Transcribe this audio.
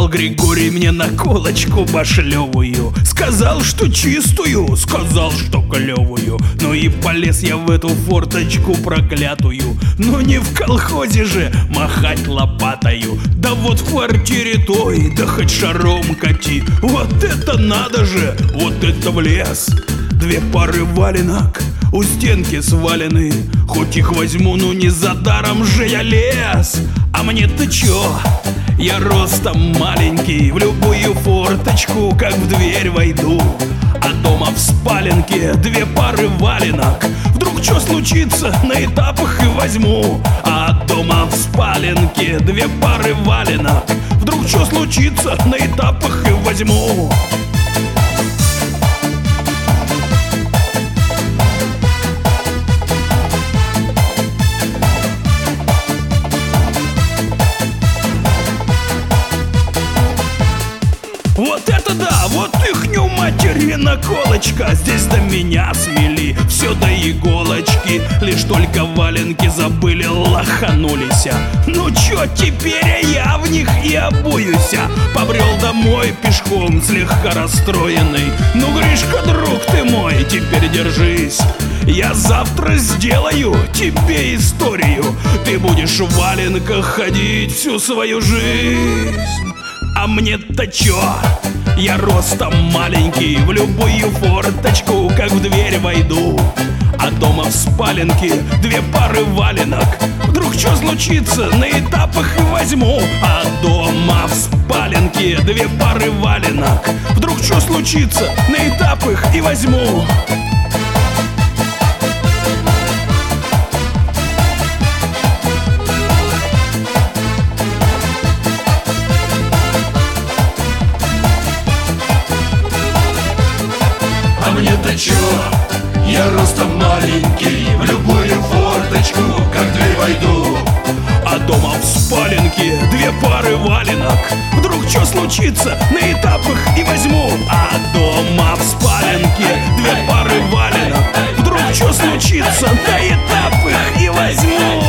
Дал Григорий мне наколочку башлевую, сказал, что чистую, сказал, что клевую. Ну и полез я в эту форточку проклятую. Но не в колхозе же махать лопатою. Да вот в квартире той, да хоть шаром кати. Вот это надо же, вот это в лес. Две пары валенок у стенки свалены. Хоть их возьму, ну не за даром же я лез. А мне-то чё? Я ростом маленький, в любую форточку, как в дверь войду. А дома в спаленке две пары валенок. Вдруг чё случится, на этапах и возьму. А дома в спаленке две пары валенок. Вдруг чё случится, на этапах и возьму. Вот это да, вот ихню матери наколочка. Здесь до меня свели все до иголочки. Лишь только валенки забыли, лоханулись. Ну чё, теперь я в них и обуюся. Побрел домой пешком, слегка расстроенный. Ну, Гришка, друг ты мой, теперь держись. Я завтра сделаю тебе историю. Ты будешь в валенках ходить всю свою жизнь. А мне-то чё? Я ростом маленький, в любую форточку, как в дверь войду. А дома в спаленке две пары валенок. Вдруг чё случится, на этапах и возьму. А дома в спаленке две пары валенок. Вдруг чё случится, на этапах и возьму. А мне-то чё? Я ростом маленький, в любую форточку, как дверь войду. А дома в спаленке две пары валенок. Вдруг чё случится, на этапах и возьму. А дома в спаленке две пары валенок. Вдруг чё случится, на этапах и возьму.